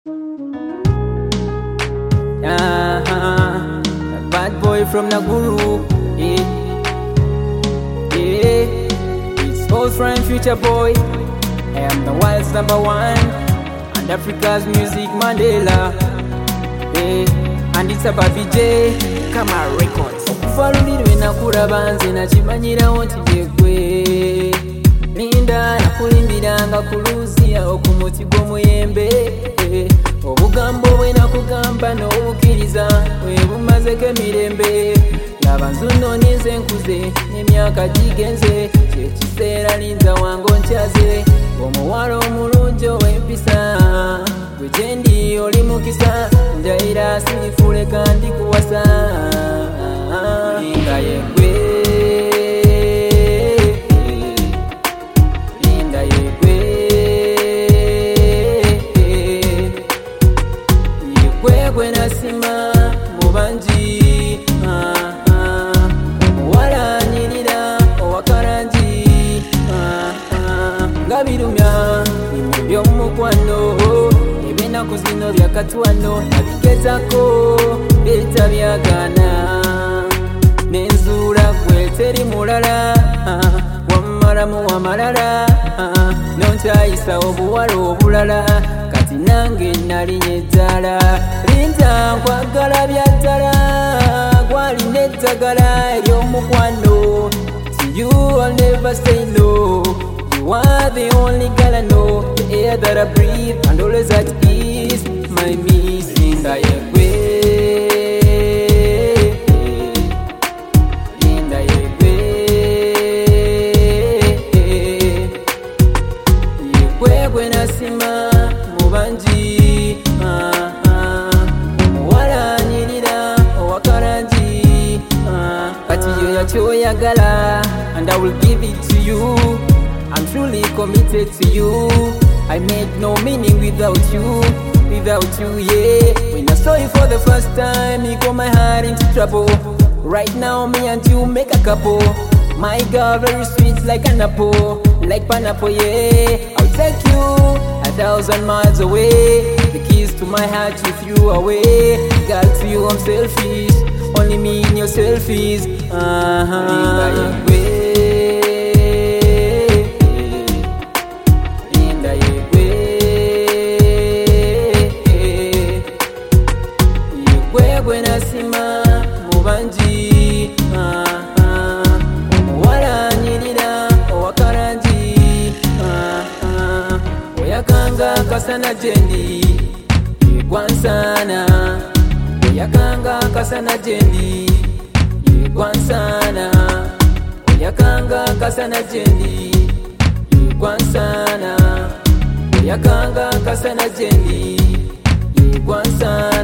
A bad boy from Naguru. It's old friend, future boy. I am the world's #1 and Africa's music Mandela. And it's about BJ Kama Records. Falulirwe nakulaba nze nakimanyirawo nti yegwe linda nakulimbiranga ku Luziya okumuti gw'omuyembe. Obugambo bwe nakugamba n'obukkiriza bwe bumazeko emirembe. Laba nzuno nze nkuze n'emyaka gigenze, kyekiseera linza wange ontyaze. Omuwala omulungi ow'empisa gwe gyendi oli mukisa, ndayira sinifule kandi kuwasa. Linda yegwe, Linda yegwe, yegwe gwe nasima mu bangi. Omuwala anyirira owakarangi, nga birumya bimwe by'omukwano. Eby'ennaku zino byakatwano nabigezako bitabyagana. Nenzuula gwe teri mulala, wammalamu wamalala, nonkyayisa obuwala obulala, kati nange nalinye eddala. Linda nkwagala bya ddala, gwalina eddagala ery'omukwano. To you I'll never say no. You are the only girl I know, the air that I breathe and always at ease. My miss Linda yegwe, Linda yegwe, yegwe gwe nasima mu bangi. Omuwala anyirira owakarangi, kati yo yakyoyagala and I will give it to you. I'm truly committed to you. I made no meaning without you, yeah. When I saw you for the first time, you got my heart into trouble. Right now, me and you make a couple. My girl, very sweet like an apple, like pineapple, yeah. I'll take you 1,000 miles away. The keys to my heart with you away. Girl, to you I'm selfish, only me in your selfies. Linda yegwe, gwe nasima mu bangi. Omuwala anyirira owakarangi, oyakanga kasana gyendi yegwa nsana. Oyakanga kasana gyendi yegwa nsana. Oyakanga kasana gyendi yegwa nsana. Oyakanga kasana gyendi yegwa nsana.